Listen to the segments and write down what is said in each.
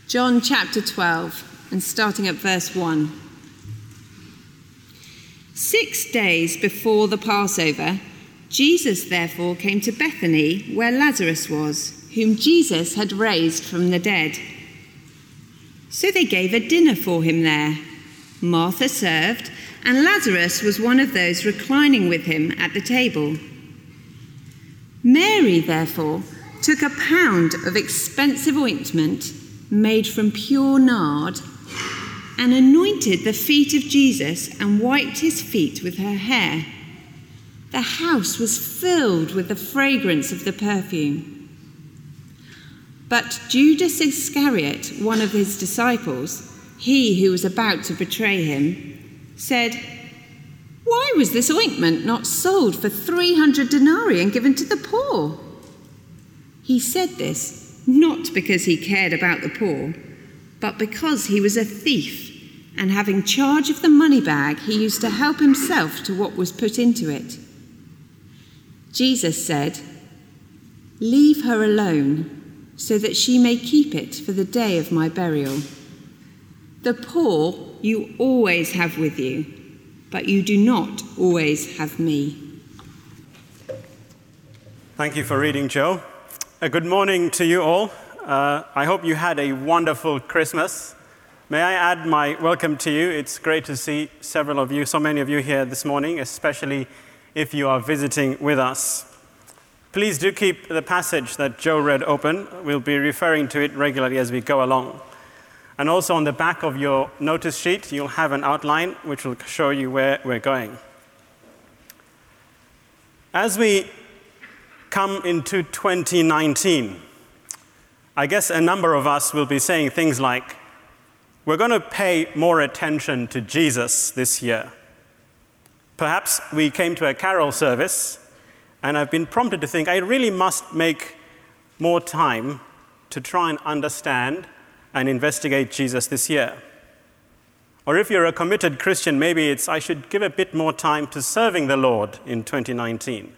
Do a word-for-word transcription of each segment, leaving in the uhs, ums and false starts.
John chapter twelve, and starting at verse one. Six days before the Passover, Jesus therefore came to Bethany, where Lazarus was, whom Jesus had raised from the dead. So they gave a dinner for him there. Martha served, and Lazarus was one of those reclining with him at the table. Mary, therefore, took a pound of expensive ointment made from pure nard and anointed the feet of Jesus and wiped his feet with her hair. The house was filled with the fragrance of the perfume. But Judas Iscariot, one of his disciples, he who was about to betray him, said, "Why was this ointment not sold for three hundred denarii and given to the poor?" He said this not because he cared about the poor, but because he was a thief, and having charge of the money bag, he used to help himself to what was put into it. Jesus said, "Leave her alone, so that she may keep it for the day of my burial. The poor you always have with you, but you do not always have me." Thank you for reading, Joe. A good morning to you all. Uh, I hope you had a wonderful Christmas. May I add my welcome to you. It's great to see several of you, so many of you here this morning, especially if you are visiting with us. Please do keep the passage that Joe read open. We'll be referring to it regularly as we go along. And also on the back of your notice sheet, you'll have an outline which will show you where we're going. As we come into twenty nineteen, I guess a number of us will be saying things like, we're going to pay more attention to Jesus this year. Perhaps we came to a carol service, and I've been prompted to think, I really must make more time to try and understand and investigate Jesus this year. Or if you're a committed Christian, maybe it's, I should give a bit more time to serving the Lord in twenty nineteen.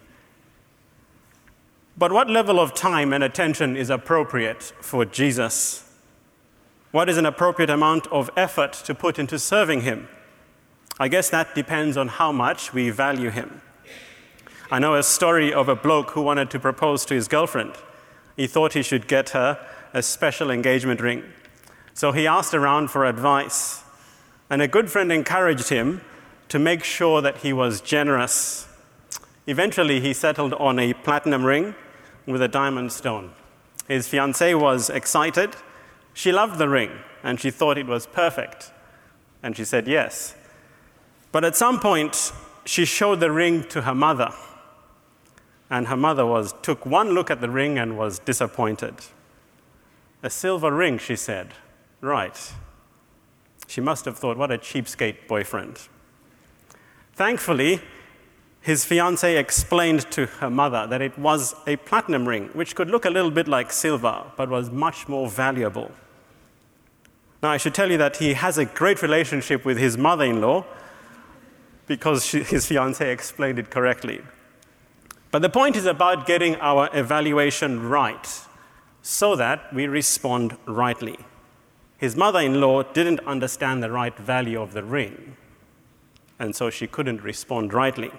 But what level of time and attention is appropriate for Jesus? What is an appropriate amount of effort to put into serving him? I guess that depends on how much we value him. I know a story of a bloke who wanted to propose to his girlfriend. He thought he should get her a special engagement ring. So he asked around for advice, and a good friend encouraged him to make sure that he was generous. Eventually, he settled on a platinum ring with a diamond stone. His fiancée was excited. She loved the ring, and she thought it was perfect. And she said yes. But at some point, she showed the ring to her mother. And her mother was took one look at the ring and was disappointed. "A silver ring," she said. Right. She must have thought, what a cheapskate boyfriend. Thankfully, his fiancée explained to her mother that it was a platinum ring, which could look a little bit like silver, but was much more valuable. Now, I should tell you that he has a great relationship with his mother-in-law because she, his fiancée explained it correctly. But the point is about getting our evaluation right so that we respond rightly. His mother-in-law didn't understand the right value of the ring, and so she couldn't respond rightly.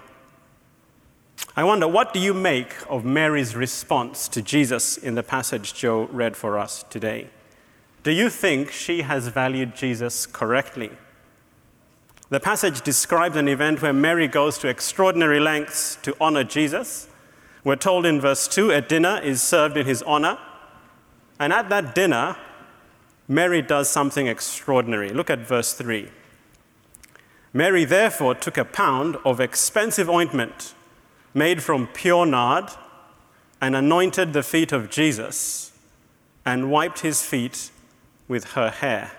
I wonder, what do you make of Mary's response to Jesus in the passage Joe read for us today? Do you think she has valued Jesus correctly? The passage describes an event where Mary goes to extraordinary lengths to honor Jesus. We're told in verse two, a dinner is served in his honor. And at that dinner, Mary does something extraordinary. Look at verse three. Mary therefore took a pound of expensive ointment made from pure nard and anointed the feet of Jesus and wiped his feet with her hair.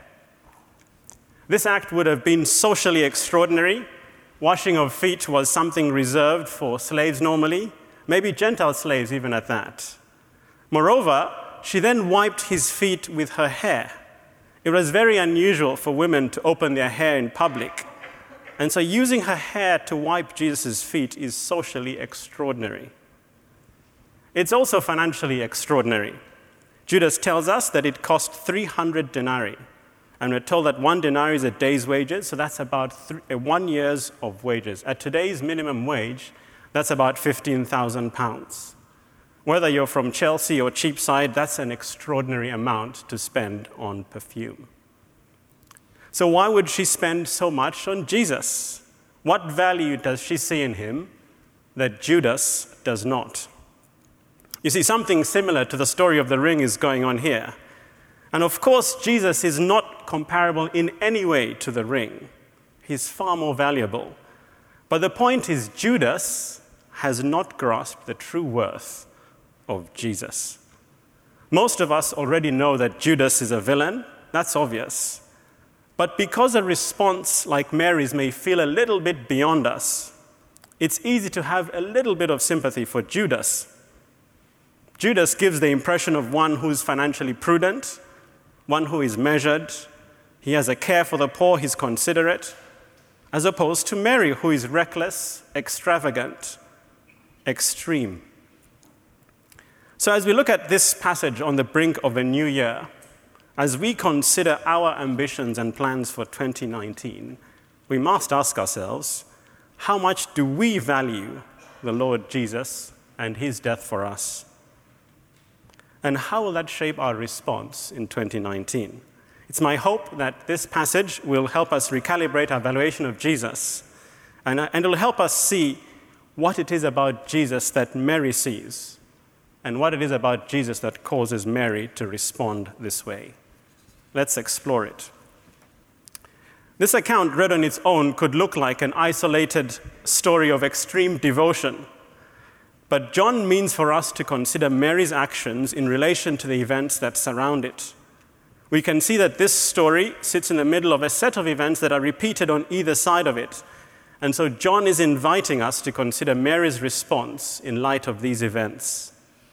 This act would have been socially extraordinary. Washing of feet was something reserved for slaves normally, maybe Gentile slaves even at that. Moreover, she then wiped his feet with her hair. It was very unusual for women to open their hair in public. And so using her hair to wipe Jesus' feet is socially extraordinary. It's also financially extraordinary. Judas tells us that it cost three hundred denarii. And we're told that one denarii is a day's wages, so that's about three, uh, one year's of wages. At today's minimum wage, that's about fifteen thousand pounds. Whether you're from Chelsea or Cheapside, that's an extraordinary amount to spend on perfume. So why would she spend so much on Jesus? What value does she see in him that Judas does not? You see, something similar to the story of the ring is going on here. And of course, Jesus is not comparable in any way to the ring. He's far more valuable. But the point is, Judas has not grasped the true worth of Jesus. Most of us already know that Judas is a villain. That's obvious. But because a response like Mary's may feel a little bit beyond us, it's easy to have a little bit of sympathy for Judas. Judas gives the impression of one who's financially prudent, one who is measured. He has a care for the poor, he's considerate, as opposed to Mary, who is reckless, extravagant, extreme. So as we look at this passage on the brink of a new year, as we consider our ambitions and plans for twenty nineteen, we must ask ourselves, how much do we value the Lord Jesus and his death for us? And how will that shape our response in twenty nineteen? It's my hope that this passage will help us recalibrate our valuation of Jesus, and, and it will help us see what it is about Jesus that Mary sees, and what it is about Jesus that causes Mary to respond this way. Let's explore it. This account, read on its own, could look like an isolated story of extreme devotion. But John means for us to consider Mary's actions in relation to the events that surround it. We can see that this story sits in the middle of a set of events that are repeated on either side of it. And so John is inviting us to consider Mary's response in light of these events.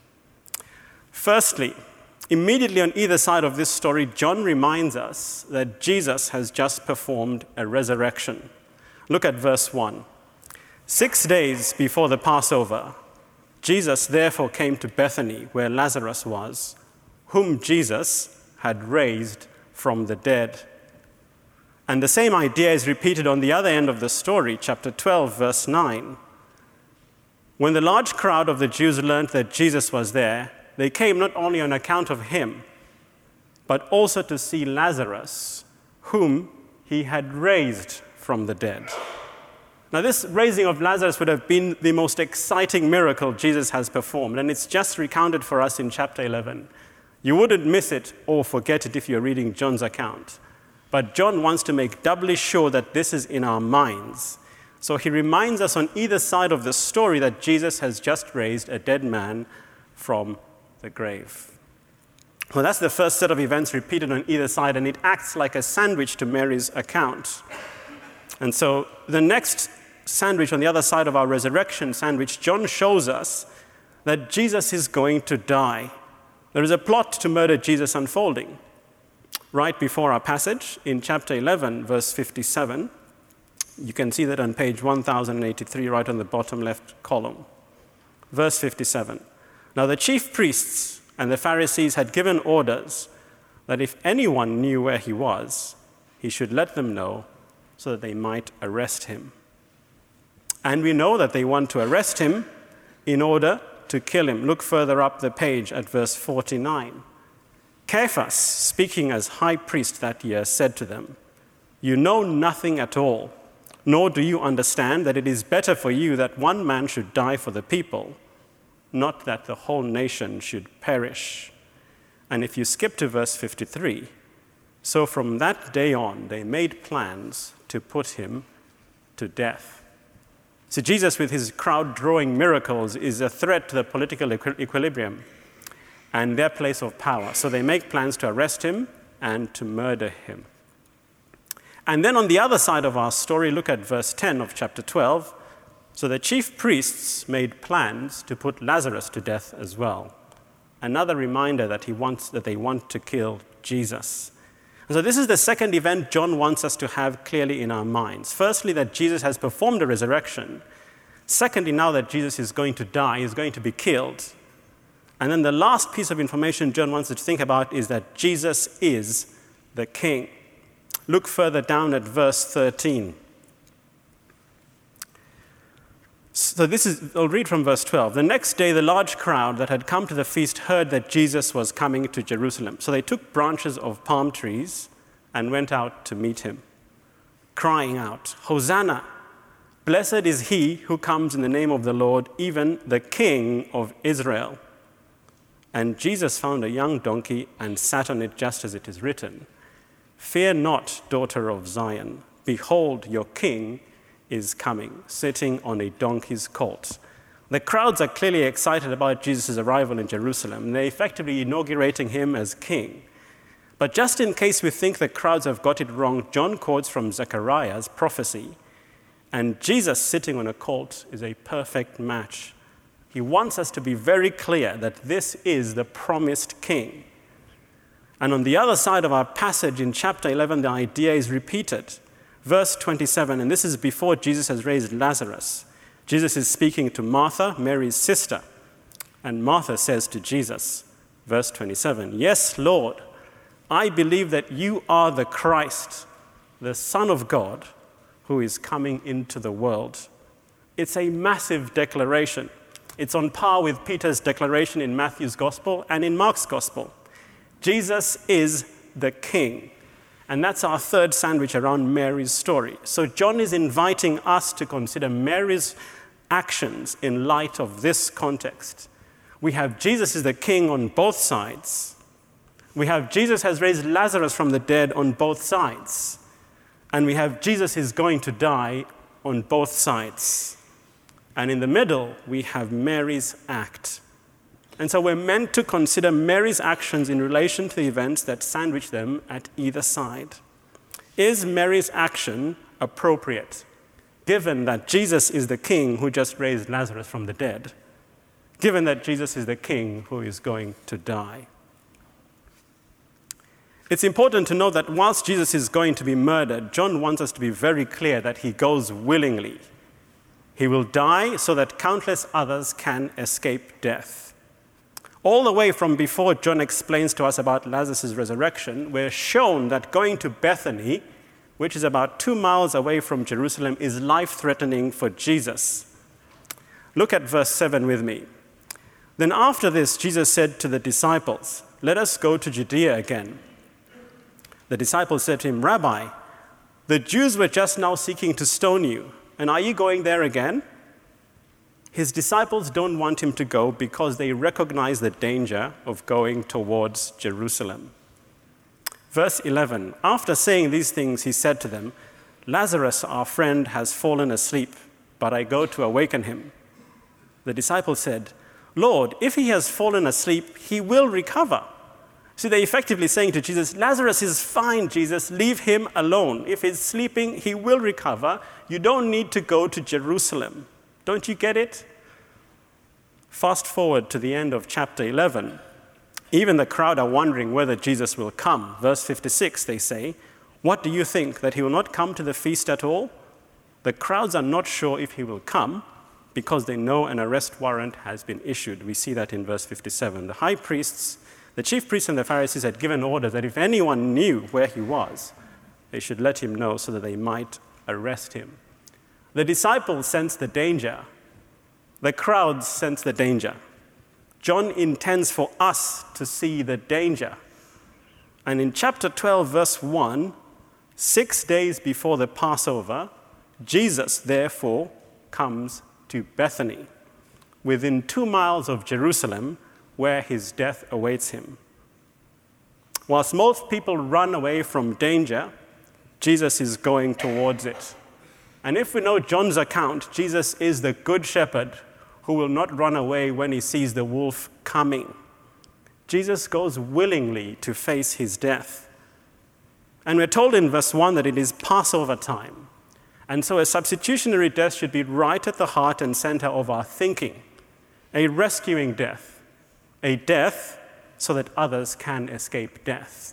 Firstly, immediately on either side of this story, John reminds us that Jesus has just performed a resurrection. Look at verse one. Six days before the Passover, Jesus therefore came to Bethany, where Lazarus was, whom Jesus had raised from the dead. And the same idea is repeated on the other end of the story, chapter twelve, verse nine. When the large crowd of the Jews learned that Jesus was there, they came not only on account of him, but also to see Lazarus, whom he had raised from the dead. Now, this raising of Lazarus would have been the most exciting miracle Jesus has performed, and it's just recounted for us in chapter eleven. You wouldn't miss it or forget it if you're reading John's account. But John wants to make doubly sure that this is in our minds. So he reminds us on either side of the story that Jesus has just raised a dead man from the grave. Well, that's the first set of events repeated on either side, and it acts like a sandwich to Mary's account. And so the next sandwich on the other side of our resurrection sandwich, John shows us that Jesus is going to die. There is a plot to murder Jesus unfolding. Right before our passage, in chapter eleven, verse fifty-seven, you can see that on page one thousand eighty-three, right on the bottom left column. Verse fifty-seven. Now the chief priests and the Pharisees had given orders that if anyone knew where he was, he should let them know so that they might arrest him. And we know that they want to arrest him in order to kill him. Look further up the page at verse forty-nine. Caiaphas, speaking as high priest that year, said to them, "You know nothing at all, nor do you understand that it is better for you that one man should die for the people, not that the whole nation should perish." And if you skip to verse fifty-three, so from that day on, they made plans to put him to death. So Jesus, with his crowd-drawing miracles, is a threat to the political equi- equilibrium and their place of power. So they make plans to arrest him and to murder him. And then on the other side of our story, look at verse ten of chapter twelve. So the chief priests made plans to put Lazarus to death as well. Another reminder that he wants that they want to kill Jesus. And so this is the second event John wants us to have clearly in our minds. Firstly, that Jesus has performed a resurrection. Secondly, now that Jesus is going to die, he's going to be killed. And then the last piece of information John wants us to think about is that Jesus is the King. Look further down at verse thirteen. So this is, I'll read from verse twelve. The next day, the large crowd that had come to the feast heard that Jesus was coming to Jerusalem. So they took branches of palm trees and went out to meet him, crying out, "Hosanna! Blessed is he who comes in the name of the Lord, even the King of Israel." And Jesus found a young donkey and sat on it, just as it is written, "Fear not, daughter of Zion. Behold, your king is coming, sitting on a donkey's colt." The crowds are clearly excited about Jesus' arrival in Jerusalem. They're effectively inaugurating him as king. But just in case we think the crowds have got it wrong, John quotes from Zechariah's prophecy, and Jesus sitting on a colt is a perfect match. He wants us to be very clear that this is the promised king. And on the other side of our passage in chapter eleven, the idea is repeated. Verse twenty-seven, and this is before Jesus has raised Lazarus. Jesus is speaking to Martha, Mary's sister. And Martha says to Jesus, verse twenty-seven, "Yes, Lord, I believe that you are the Christ, the Son of God, who is coming into the world." It's a massive declaration. It's on par with Peter's declaration in Matthew's gospel and in Mark's gospel. Jesus is the King. And that's our third sandwich around Mary's story. So John is inviting us to consider Mary's actions in light of this context. We have Jesus is the King on both sides. We have Jesus has raised Lazarus from the dead on both sides. And we have Jesus is going to die on both sides. And in the middle, we have Mary's act. And so we're meant to consider Mary's actions in relation to the events that sandwich them at either side. Is Mary's action appropriate, given that Jesus is the King who just raised Lazarus from the dead, given that Jesus is the King who is going to die? It's important to know that whilst Jesus is going to be murdered, John wants us to be very clear that he goes willingly. He will die so that countless others can escape death. All the way from before John explains to us about Lazarus' resurrection, we're shown that going to Bethany, which is about two miles away from Jerusalem, is life-threatening for Jesus. Look at verse seven with me. Then after this, Jesus said to the disciples, "Let us go to Judea again." The disciples said to him, "Rabbi, the Jews were just now seeking to stone you, and are you going there again?" His disciples don't want him to go because they recognize the danger of going towards Jerusalem. Verse eleven, after saying these things, he said to them, "Lazarus, our friend, has fallen asleep, but I go to awaken him." The disciples said, "Lord, if he has fallen asleep, he will recover." See, they're effectively saying to Jesus, "Lazarus is fine, Jesus, leave him alone. If he's sleeping, he will recover. You don't need to go to Jerusalem." Don't you get it? Fast forward to the end of chapter eleven. Even the crowd are wondering whether Jesus will come. Verse fifty-six, they say, "What do you think, that he will not come to the feast at all?" The crowds are not sure if he will come because they know an arrest warrant has been issued. We see that in verse fifty-seven. The high priests, the chief priests and the Pharisees had given order that if anyone knew where he was, they should let him know so that they might arrest him. The disciples sense the danger. The crowds sense the danger. John intends for us to see the danger. And in chapter twelve, verse one, six days before the Passover, Jesus, therefore, comes to Bethany, within two miles of Jerusalem, where his death awaits him. Whilst most people run away from danger, Jesus is going towards it. And if we know John's account, Jesus is the good shepherd who will not run away when he sees the wolf coming. Jesus goes willingly to face his death. And we're told in verse one that it is Passover time. And so a substitutionary death should be right at the heart and center of our thinking. A rescuing death. A death so that others can escape death.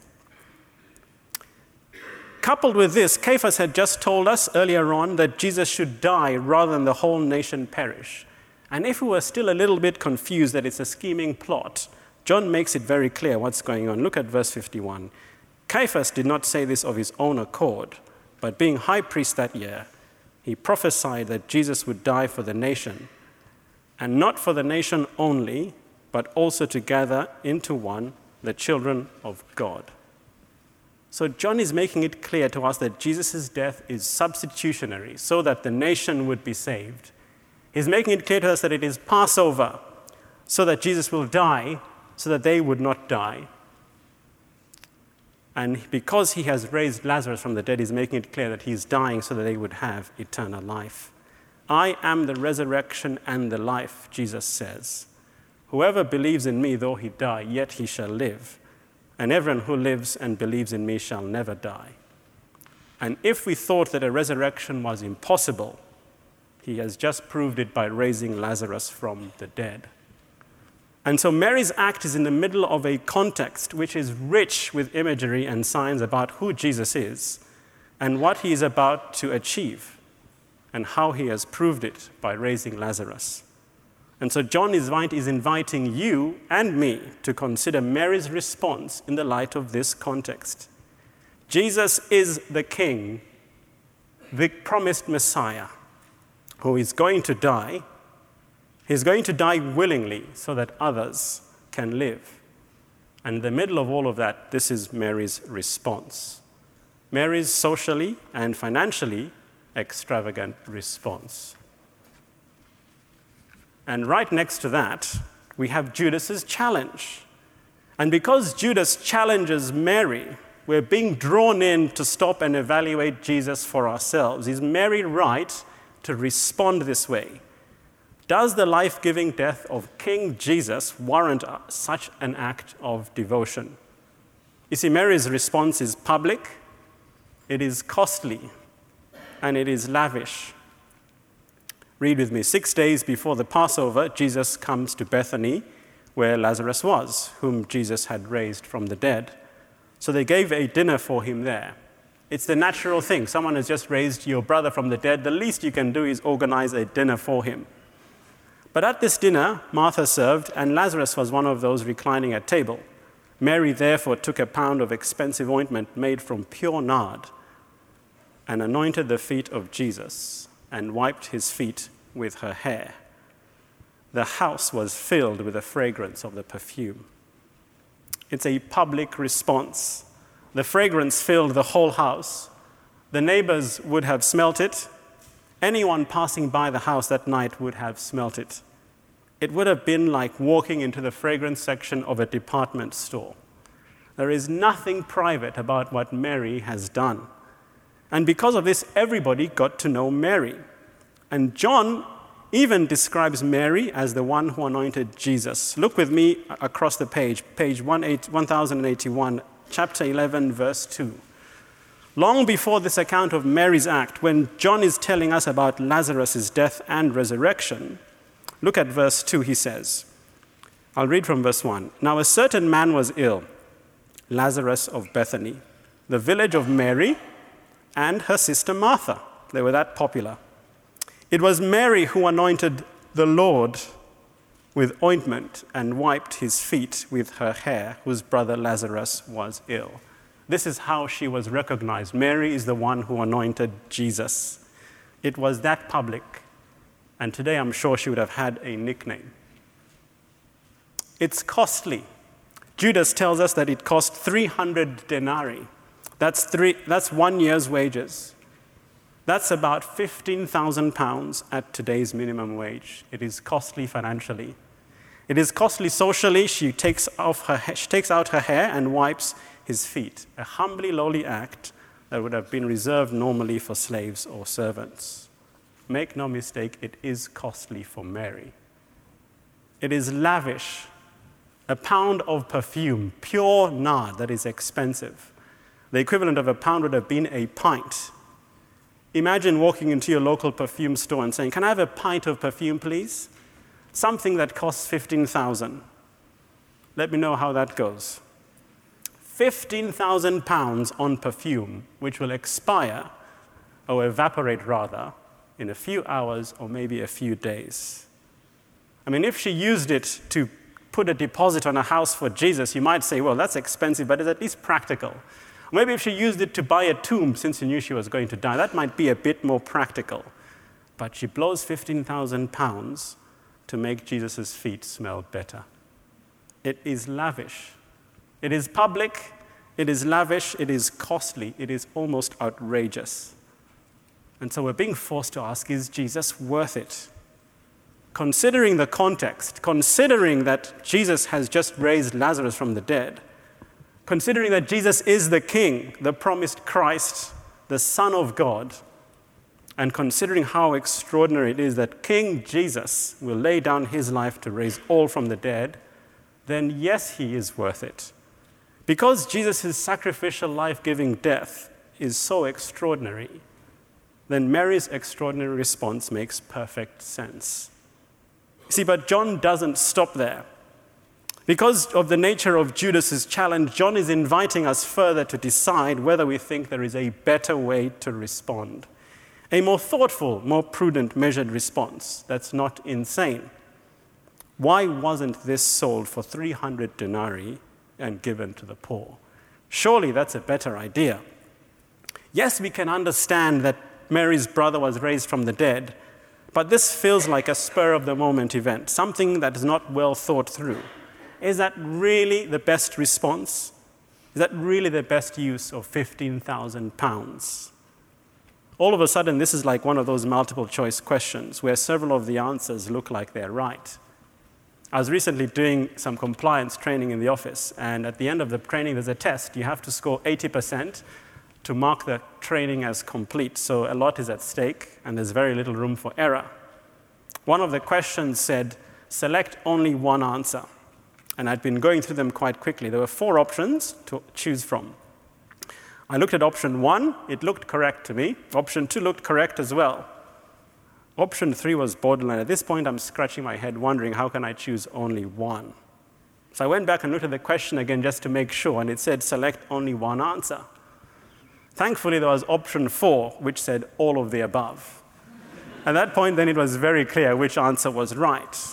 Coupled with this, Caiaphas had just told us earlier on that Jesus should die rather than the whole nation perish. And if we were still a little bit confused that it's a scheming plot, John makes it very clear what's going on. Look at verse fifty-one. Caiaphas did not say this of his own accord, but being high priest that year, he prophesied that Jesus would die for the nation, and not for the nation only, but also to gather into one the children of God. So John is making it clear to us that Jesus' death is substitutionary, so that the nation would be saved. He's making it clear to us that it is Passover, so that Jesus will die, so that they would not die. And because he has raised Lazarus from the dead, he's making it clear that he's dying so that they would have eternal life. I am the resurrection and the life, Jesus says. Whoever believes in me, though he die, yet he shall live. And everyone who lives and believes in me shall never die. And if we thought that a resurrection was impossible, he has just proved it by raising Lazarus from the dead. And so Mary's act is in the middle of a context which is rich with imagery and signs about who Jesus is and what he is about to achieve and how he has proved it by raising Lazarus. And so John is inviting you and me to consider Mary's response in the light of this context. Jesus is the King, the promised Messiah, who is going to die. He's going to die willingly so that others can live. And in the middle of all of that, this is Mary's response. Mary's socially and financially extravagant response. And right next to that, we have Judas's challenge. And because Judas challenges Mary, we're being drawn in to stop and evaluate Jesus for ourselves. Is Mary right to respond this way? Does the life-giving death of King Jesus warrant such an act of devotion? You see, Mary's response is public, it is costly, and it is lavish. Read with me. Six days before the Passover, Jesus comes to Bethany, where Lazarus was, whom Jesus had raised from the dead. So they gave a dinner for him there. It's the natural thing. Someone has just raised your brother from the dead. The least you can do is organize a dinner for him. But at this dinner, Martha served, and Lazarus was one of those reclining at table. Mary therefore took a pound of expensive ointment made from pure nard and anointed the feet of Jesus and wiped his feet with her hair. The house was filled with the fragrance of the perfume. It's a public response. The fragrance filled the whole house. The neighbors would have smelt it. Anyone passing by the house that night would have smelt it. It would have been like walking into the fragrance section of a department store. There is nothing private about what Mary has done. And because of this, everybody got to know Mary. And John even describes Mary as the one who anointed Jesus. Look with me across the page, page one thousand eighty-one, chapter eleven, verse two. Long before this account of Mary's act, when John is telling us about Lazarus' death and resurrection, look at verse two, he says. I'll read from verse one. Now a certain man was ill, Lazarus of Bethany, the village of Mary and her sister Martha. They were that popular. It was Mary who anointed the Lord with ointment and wiped his feet with her hair, whose brother Lazarus was ill. This is how she was recognized. Mary is the one who anointed Jesus. It was that public. And today I'm sure she would have had a nickname. It's costly. Judas tells us that it cost three hundred denarii. That's, three, that's one year's wages. That's about fifteen thousand pounds at today's minimum wage. It is costly financially. It is costly socially. She takes, off her, she takes out her hair and wipes his feet, a humbly lowly act that would have been reserved normally for slaves or servants. Make no mistake, it is costly for Mary. It is lavish. A pound of perfume, pure nard, that is expensive. The equivalent of a pound would have been a pint. Imagine walking into your local perfume store and saying, "Can I have a pint of perfume, please?" Something that costs fifteen thousand. Let me know how that goes. fifteen thousand pounds on perfume, which will expire, or evaporate rather, in a few hours or maybe a few days. I mean, if she used it to put a deposit on a house for Jesus, you might say, well, that's expensive, but it's at least practical. Maybe if she used it to buy a tomb since she knew she was going to die, that might be a bit more practical. But she blows fifteen thousand pounds to make Jesus' feet smell better. It is lavish. It is public, it is lavish, it is costly, it is almost outrageous. And so we're being forced to ask, is Jesus worth it? Considering the context, considering that Jesus has just raised Lazarus from the dead, considering that Jesus is the King, the promised Christ, the Son of God, and considering how extraordinary it is that King Jesus will lay down his life to raise all from the dead, then yes, he is worth it. Because Jesus' sacrificial life-giving death is so extraordinary, then Mary's extraordinary response makes perfect sense. See, but John doesn't stop there. Because of the nature of Judas's challenge, John is inviting us further to decide whether we think there is a better way to respond. A more thoughtful, more prudent, measured response that's not insane. Why wasn't this sold for three hundred denarii and given to the poor? Surely that's a better idea. Yes, we can understand that Mary's brother was raised from the dead, but this feels like a spur-of-the-moment event, something that is not well thought through. Is that really the best response? Is that really the best use of fifteen thousand pounds? All of a sudden, this is like one of those multiple-choice questions where several of the answers look like they're right. I was recently doing some compliance training in the office, and at the end of the training, there's a test. You have to score eighty percent to mark the training as complete. So a lot is at stake, and there's very little room for error. One of the questions said, select only one answer. And I'd been going through them quite quickly. There were four options to choose from. I looked at option one. It looked correct to me. Option two looked correct as well. Option three was borderline. At this point, I'm scratching my head, wondering how can I choose only one? So I went back and looked at the question again just to make sure, and it said select only one answer. Thankfully, there was option four, which said all of the above. At that point, then it was very clear which answer was right.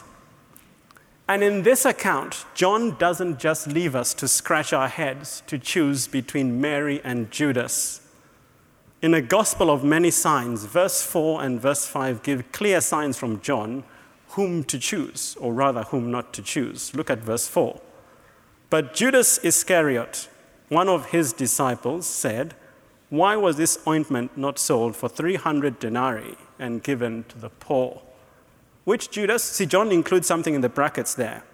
And in this account, John doesn't just leave us to scratch our heads to choose between Mary and Judas. In a gospel of many signs, verse four and verse five give clear signs from John whom to choose, or rather whom not to choose. Look at verse four. But Judas Iscariot, one of his disciples, said, why was this ointment not sold for three hundred denarii and given to the poor? Which Judas? See, John includes something in the brackets there.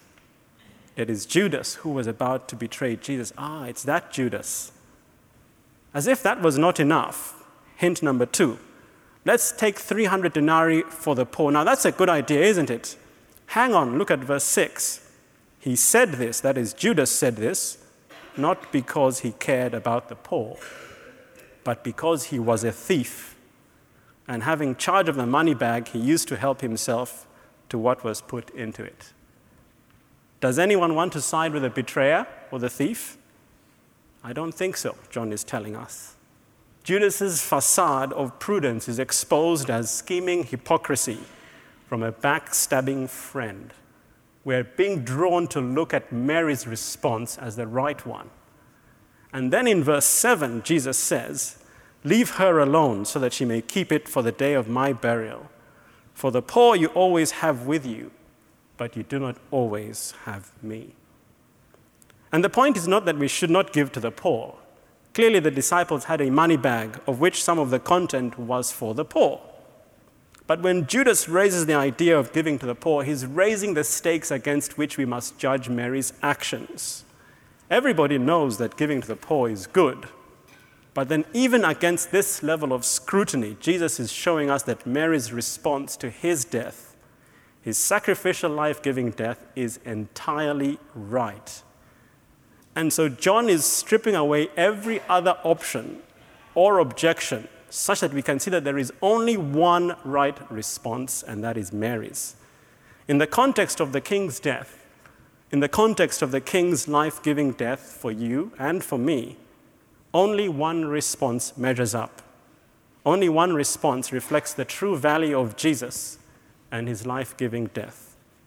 It is Judas who was about to betray Jesus. Ah, it's that Judas. As if that was not enough. Hint number two. Let's take three hundred denarii for the poor. Now, that's a good idea, isn't it? Hang on, look at verse six. He said this, that is, Judas said this, not because he cared about the poor, but because he was a thief. And having charge of the money bag, he used to help himself to what was put into it. Does anyone want to side with the betrayer or the thief? I don't think so, John is telling us. Judas's facade of prudence is exposed as scheming hypocrisy from a backstabbing friend. We're being drawn to look at Mary's response as the right one. And then in verse seven, Jesus says, leave her alone so that she may keep it for the day of my burial. For the poor you always have with you, but you do not always have me. And the point is not that we should not give to the poor. Clearly the disciples had a money bag of which some of the content was for the poor. But when Judas raises the idea of giving to the poor, he's raising the stakes against which we must judge Mary's actions. Everybody knows that giving to the poor is good. But then even against this level of scrutiny, Jesus is showing us that Mary's response to his death, his sacrificial life-giving death, is entirely right. And so John is stripping away every other option or objection such that we can see that there is only one right response, and that is Mary's. In the context of the king's death, in the context of the king's life-giving death for you and for me, only one response measures up. Only one response reflects the true value of Jesus and his life-giving death.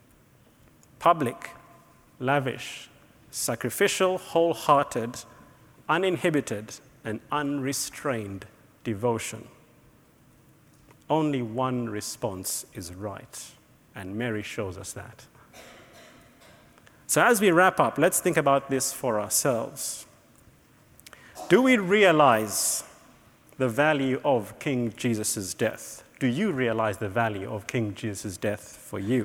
public, lavish, sacrificial, wholehearted, uninhibited, and unrestrained devotion. Only one response is right, and Mary shows us that. So as we wrap up, let's think about this for ourselves. Do we realize the value of King Jesus' death? Do you realize the value of King Jesus' death for you?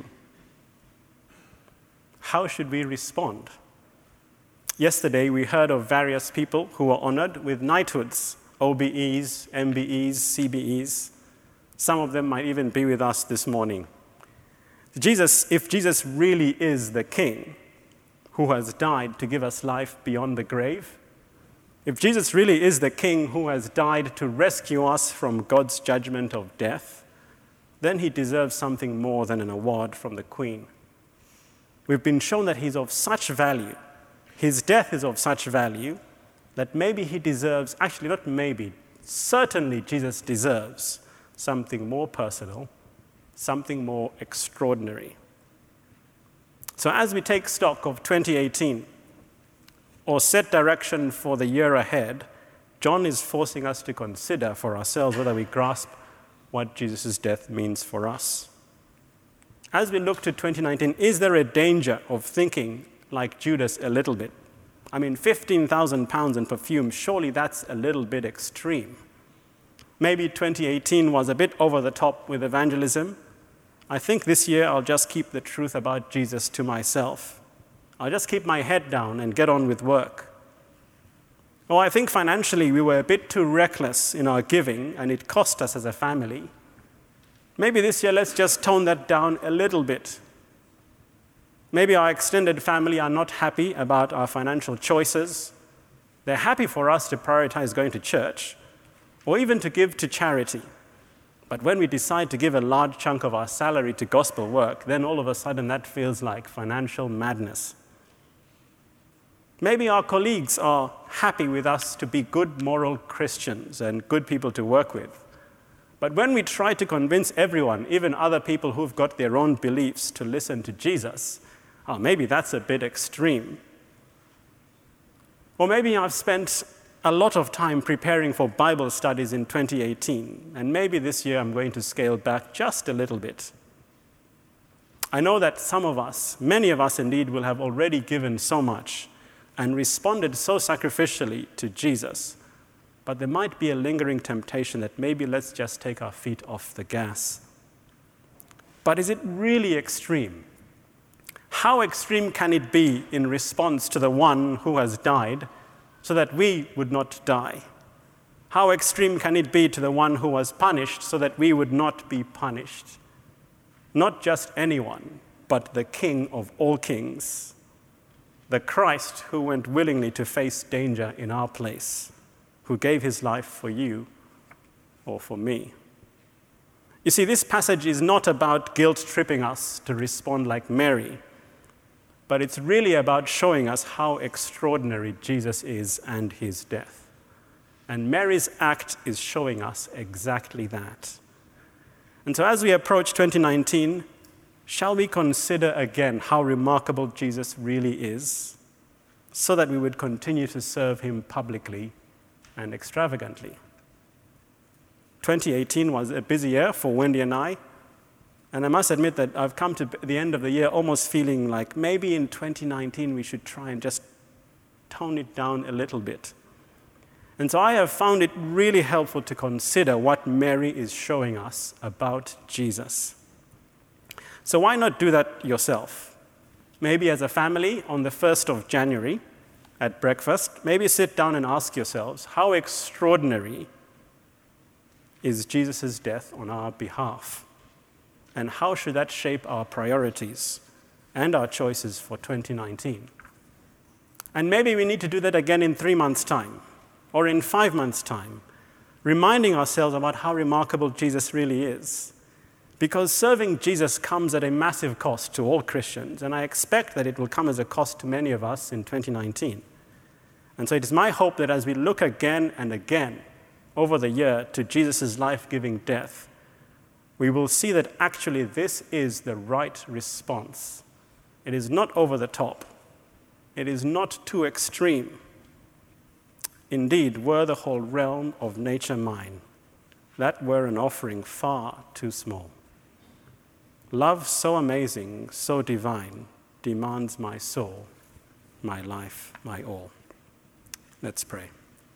How should we respond? Yesterday, we heard of various people who were honored with knighthoods, O B Es, M B Es, C B Es. Some of them might even be with us this morning. Jesus, if Jesus really is the King who has died to give us life beyond the grave, if Jesus really is the King who has died to rescue us from God's judgment of death, then he deserves something more than an award from the Queen. We've been shown that he's of such value, his death is of such value, that maybe he deserves, actually not maybe, certainly Jesus deserves something more personal, something more extraordinary. So as we take stock of twenty eighteen, or set direction for the year ahead, John is forcing us to consider for ourselves whether we grasp what Jesus' death means for us. As we look to twenty nineteen, is there a danger of thinking like Judas a little bit? I mean, fifteen thousand pounds in perfume, surely that's a little bit extreme. Maybe twenty eighteen was a bit over the top with evangelism. I think this year I'll just keep the truth about Jesus to myself. I'll just keep my head down and get on with work. Or I think financially we were a bit too reckless in our giving and it cost us as a family. Maybe this year let's just tone that down a little bit. Maybe our extended family are not happy about our financial choices. They're happy for us to prioritize going to church or even to give to charity. But when we decide to give a large chunk of our salary to gospel work, then all of a sudden that feels like financial madness. Maybe our colleagues are happy with us to be good moral Christians and good people to work with. But when we try to convince everyone, even other people who've got their own beliefs, to listen to Jesus, oh, maybe that's a bit extreme. Or maybe I've spent a lot of time preparing for Bible studies in twenty eighteen, and maybe this year I'm going to scale back just a little bit. I know that some of us, many of us indeed, will have already given so much and responded so sacrificially to Jesus, but there might be a lingering temptation that maybe let's just take our feet off the gas. But is it really extreme? How extreme can it be in response to the one who has died so that we would not die? How extreme can it be to the one who was punished so that we would not be punished? Not just anyone, but the King of all kings, the Christ who went willingly to face danger in our place, who gave his life for you or for me. You see, this passage is not about guilt-tripping us to respond like Mary, but it's really about showing us how extraordinary Jesus is and his death. And Mary's act is showing us exactly that. And so as we approach twenty nineteen, shall we consider again how remarkable Jesus really is, so that we would continue to serve him publicly and extravagantly? twenty eighteen was a busy year for Wendy and I, and I must admit that I've come to the end of the year almost feeling like maybe in twenty nineteen we should try and just tone it down a little bit. And so I have found it really helpful to consider what Mary is showing us about Jesus. So why not do that yourself? Maybe as a family on the first of January at breakfast, maybe sit down and ask yourselves, how extraordinary is Jesus' death on our behalf? And how should that shape our priorities and our choices for twenty nineteen? And maybe we need to do that again in three months' time or in five months' time, reminding ourselves about how remarkable Jesus really is. Because serving Jesus comes at a massive cost to all Christians, and I expect that it will come as a cost to many of us in twenty nineteen. And so it is my hope that as we look again and again over the year to Jesus' life-giving death, we will see that actually this is the right response It is not over the top. It is not too extreme. Indeed, were the whole realm of nature mine, that were an offering far too small. Love so amazing, so divine, demands my soul, my life, my all. Let's pray.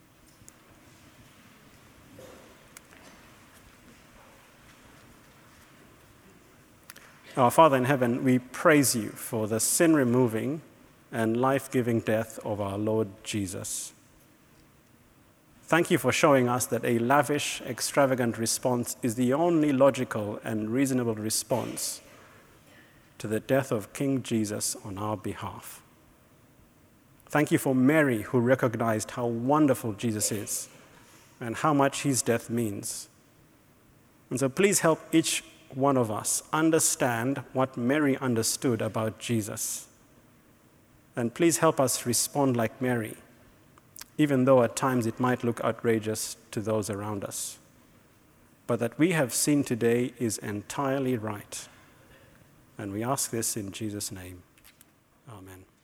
Our Father in heaven, we praise you for the sin-removing and life-giving death of our Lord Jesus. Thank you for showing us that a lavish, extravagant response is the only logical and reasonable response to the death of King Jesus on our behalf. Thank you for Mary, who recognized how wonderful Jesus is and how much his death means. And so please help each one of us understand what Mary understood about Jesus. And please help us respond like Mary, even though at times it might look outrageous to those around us. But that we have seen today is entirely right. And we ask this in Jesus' name. Amen.